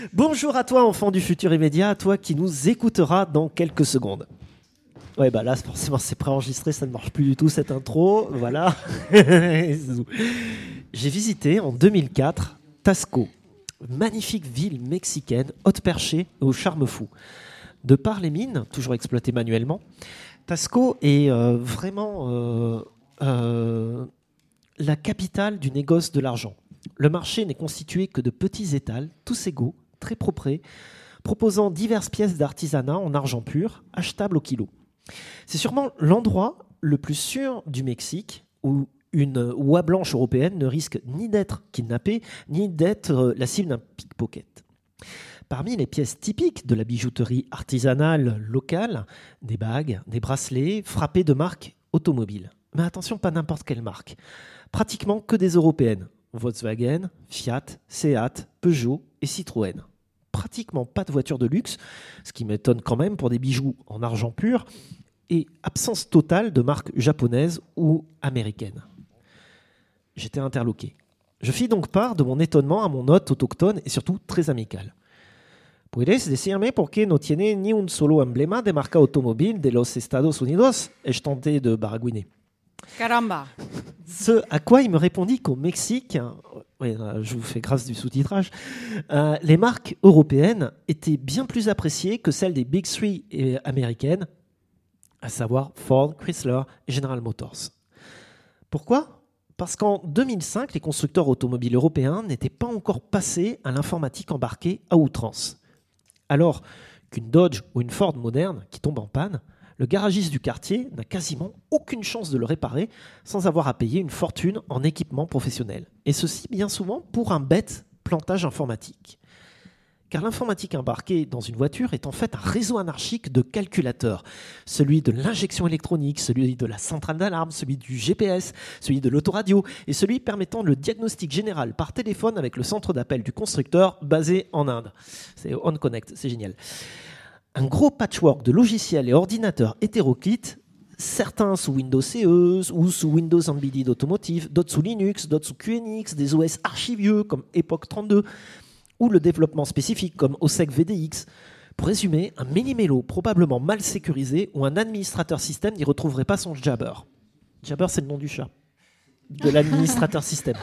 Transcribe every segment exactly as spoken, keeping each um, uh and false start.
Bonjour à toi, enfant du futur immédiat, à toi qui nous écoutera dans quelques secondes. Ouais, bah là, forcément, c'est préenregistré, ça ne marche plus du tout, cette intro. Voilà. J'ai visité en deux mille quatre Taxco, magnifique ville mexicaine, haute perchée au charme fou. De par les mines, toujours exploitées manuellement, Taxco est euh, vraiment euh, euh, la capitale du négoce de l'argent. Le marché n'est constitué que de petits étals, tous égaux, très propres, proposant diverses pièces d'artisanat en argent pur, achetables au kilo. C'est sûrement l'endroit le plus sûr du Mexique où une oie blanche européenne ne risque ni d'être kidnappée, ni d'être la cible d'un pickpocket. Parmi les pièces typiques de la bijouterie artisanale locale, des bagues, des bracelets frappés de marques automobiles. Mais attention, pas n'importe quelle marque. Pratiquement que des européennes. Volkswagen, Fiat, Seat, Peugeot et Citroën. Pratiquement pas de voitures de luxe, ce qui m'étonne quand même pour des bijoux en argent pur, et absence totale de marques japonaises ou américaines. J'étais interloqué. Je fis donc part de mon étonnement à mon hôte autochtone et surtout très amical. ¿Puedes decirme por qué no tiene ni un solo emblema de marca automobile de los Estados Unidos? Ai-je tenté de baragouiner. Caramba. Ce à quoi il me répondit qu'au Mexique, oui, je vous fais grâce du sous-titrage, euh, les marques européennes étaient bien plus appréciées que celles des Big Three américaines, à savoir Ford, Chrysler et General Motors. Pourquoi ? Parce qu'en deux mille cinq, les constructeurs automobiles européens n'étaient pas encore passés à l'informatique embarquée à outrance. Alors qu'une Dodge ou une Ford moderne qui tombe en panne, le garagiste du quartier n'a quasiment aucune chance de le réparer sans avoir à payer une fortune en équipement professionnel. Et ceci bien souvent pour un bête plantage informatique. Car l'informatique embarquée dans une voiture est en fait un réseau anarchique de calculateurs. Celui de l'injection électronique, celui de la centrale d'alarme, celui du G P S, celui de l'autoradio et celui permettant le diagnostic général par téléphone avec le centre d'appel du constructeur basé en Inde. C'est OnConnect, c'est génial. Un gros patchwork de logiciels et ordinateurs hétéroclites, certains sous Windows C E ou sous Windows Embedded Automotive, d'autres sous Linux, d'autres sous Q N X, des O S archivieux comme Epoch trente-deux, ou le développement spécifique comme O S E C V D X. Pour résumer, un méli-mélo probablement mal sécurisé où un administrateur système n'y retrouverait pas son Jabber. Jabber, c'est le nom du chat, de l'administrateur système.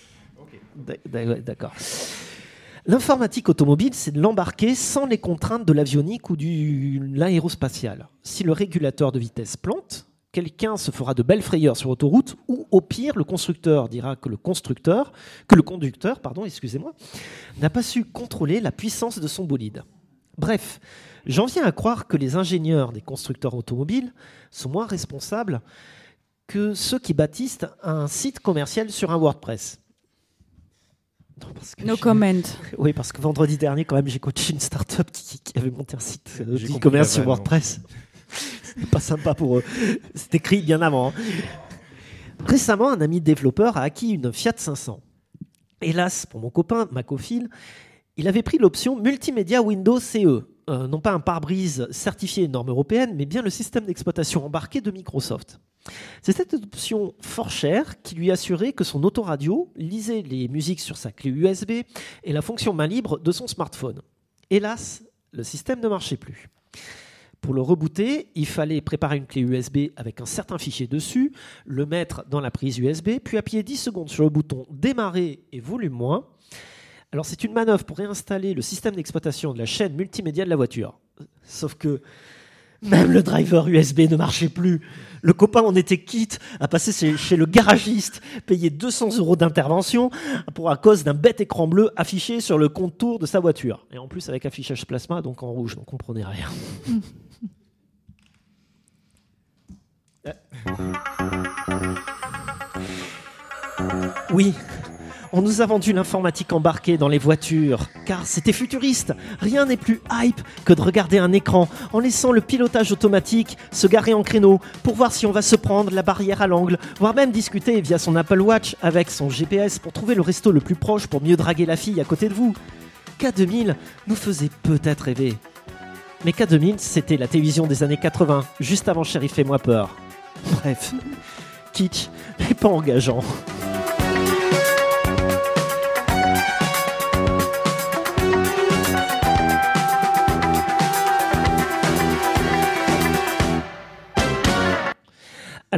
Okay. D'accord. L'informatique automobile, c'est de l'embarquer sans les contraintes de l'avionique ou de l'aérospatial. Si le régulateur de vitesse plante, quelqu'un se fera de belles frayeurs sur l'autoroute, ou au pire, le constructeur dira que le constructeur, que le conducteur, pardon, excusez-moi, n'a pas su contrôler la puissance de son bolide. Bref, j'en viens à croire que les ingénieurs des constructeurs automobiles sont moins responsables que ceux qui bâtissent un site commercial sur un WordPress. Non, no comment. Oui, parce que vendredi dernier, quand même, j'ai coaché une start-up qui, qui avait monté un site e-commerce sur WordPress. C'est pas sympa pour eux. C'est écrit bien avant. Hein. Récemment, un ami développeur a acquis une Fiat cinq cents. Hélas, pour mon copain Macophile, il avait pris l'option Multimédia Windows C E. Euh, non pas un pare-brise certifié norme européenne, mais bien le système d'exploitation embarqué de Microsoft. C'est cette option fort chère qui lui assurait que son autoradio lisait les musiques sur sa clé U S B et la fonction main libre de son smartphone. Hélas, le système ne marchait plus. Pour le rebooter, il fallait préparer une clé U S B avec un certain fichier dessus, le mettre dans la prise U S B, puis appuyer dix secondes sur le bouton « Démarrer » et « Volume moins ». Alors c'est une manœuvre pour réinstaller le système d'exploitation de la chaîne multimédia de la voiture. Sauf que même le driver U S B ne marchait plus. Le copain en était quitte à passer chez le garagiste, payer deux cents euros d'intervention pour à cause d'un bête écran bleu affiché sur le contour de sa voiture. Et en plus avec affichage plasma, donc en rouge, donc on comprenait rien. Oui, on nous a vendu l'informatique embarquée dans les voitures, car c'était futuriste. Rien n'est plus hype que de regarder un écran en laissant le pilotage automatique se garer en créneau pour voir si on va se prendre la barrière à l'angle, voire même discuter via son Apple Watch avec son G P S pour trouver le resto le plus proche pour mieux draguer la fille à côté de vous. K deux mille nous faisait peut-être rêver. Mais K deux mille, c'était la télévision des années quatre-vingts, juste avant Chéri fais-moi peur. Bref, kitsch, mais pas engageant.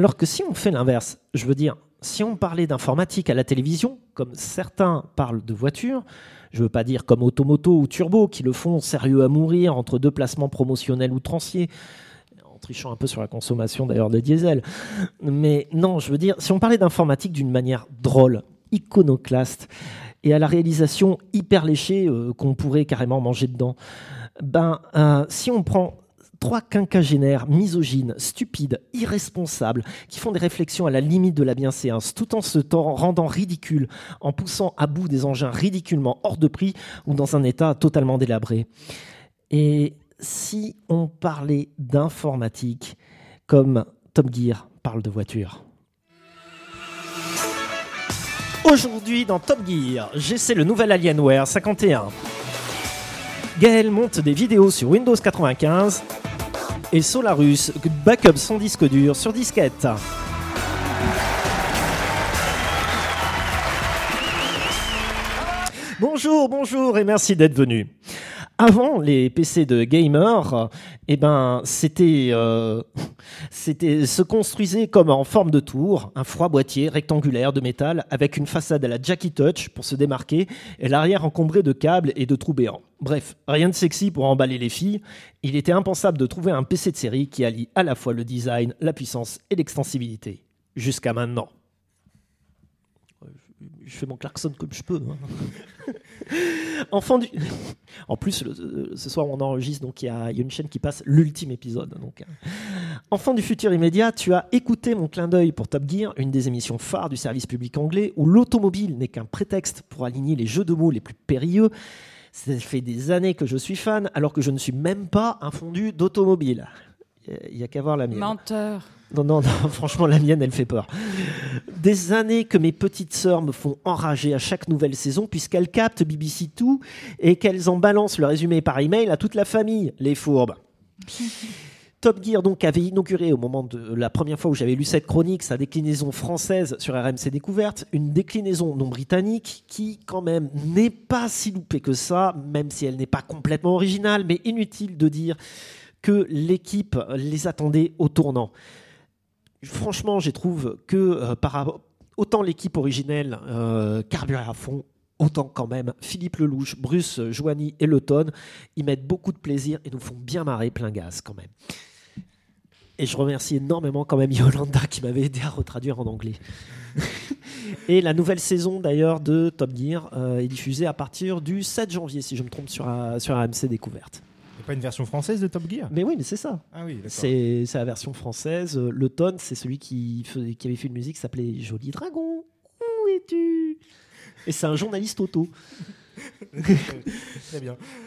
Alors que si on fait l'inverse, je veux dire, si on parlait d'informatique à la télévision, comme certains parlent de voitures, je ne veux pas dire comme Automoto ou Turbo, qui le font sérieux à mourir entre deux placements promotionnels outranciers, en trichant un peu sur la consommation d'ailleurs de diesel. Mais non, je veux dire, si on parlait d'informatique d'une manière drôle, iconoclaste, et à la réalisation hyper léchée euh, qu'on pourrait carrément manger dedans, ben, euh, si on prend trois quinquagénaires misogynes, stupides, irresponsables, qui font des réflexions à la limite de la bienséance, tout en se temps rendant ridicule, en poussant à bout des engins ridiculement hors de prix ou dans un état totalement délabré. Et si on parlait d'informatique comme Top Gear parle de voiture? Aujourd'hui dans Top Gear, j'essaie le nouvel Alienware cinquante et un. Gaël monte des vidéos sur Windows quatre-vingt-quinze et Solarus backup son disque dur sur disquette. Bonjour, bonjour et merci d'être venu. Avant, les P C de gamers, eh ben, c'était, euh, c'était se construisait comme en forme de tour, un froid boîtier rectangulaire de métal avec une façade à la Jackie Touch pour se démarquer et l'arrière encombré de câbles et de trous béants. Bref, rien de sexy pour emballer les filles. Il était impensable de trouver un P C de série qui allie à la fois le design, la puissance et l'extensibilité. Jusqu'à maintenant. Je fais mon klaxon comme je peux. Hein. Enfant du... En plus, le, ce soir, on enregistre, donc il y, y a une chaîne qui passe l'ultime épisode. Donc, hein. Enfant du futur immédiat, tu as écouté mon clin d'œil pour Top Gear, une des émissions phares du service public anglais, où l'automobile n'est qu'un prétexte pour aligner les jeux de mots les plus périlleux. Ça fait des années que je suis fan, alors que je ne suis même pas un fondu d'automobile. Il n'y a qu'à voir la mienne. Menteur. Non, non, non, franchement, la mienne, elle fait peur. Des années que mes petites sœurs me font enrager à chaque nouvelle saison, puisqu'elles captent B B C deux et qu'elles en balancent le résumé par email à toute la famille, les fourbes. Top Gear donc avait inauguré au moment de la première fois où j'avais lu cette chronique sa déclinaison française sur R M C Découverte, une déclinaison non britannique qui quand même n'est pas si loupée que ça, même si elle n'est pas complètement originale, mais inutile de dire que l'équipe les attendait au tournant. Franchement, je trouve que euh, par, autant l'équipe originelle euh, carburait à fond, autant quand même Philippe Lelouch, Bruce Joigny et Le Ton, ils mettent beaucoup de plaisir et nous font bien marrer plein gaz quand même. Et je remercie énormément quand même Yolanda qui m'avait aidé à retraduire en anglais. Et la nouvelle saison d'ailleurs de Top Gear euh, est diffusée à partir du sept janvier, si je me trompe, sur, sur R M C Découverte. Il n'y a pas une version française de Top Gear ? Mais oui, mais c'est ça. Ah oui, d'accord. C'est, c'est la version française. Le Ton, c'est celui qui, faisait, qui avait fait une musique qui s'appelait Joli Dragon. Où es-tu ? Et c'est un journaliste auto. Très bien.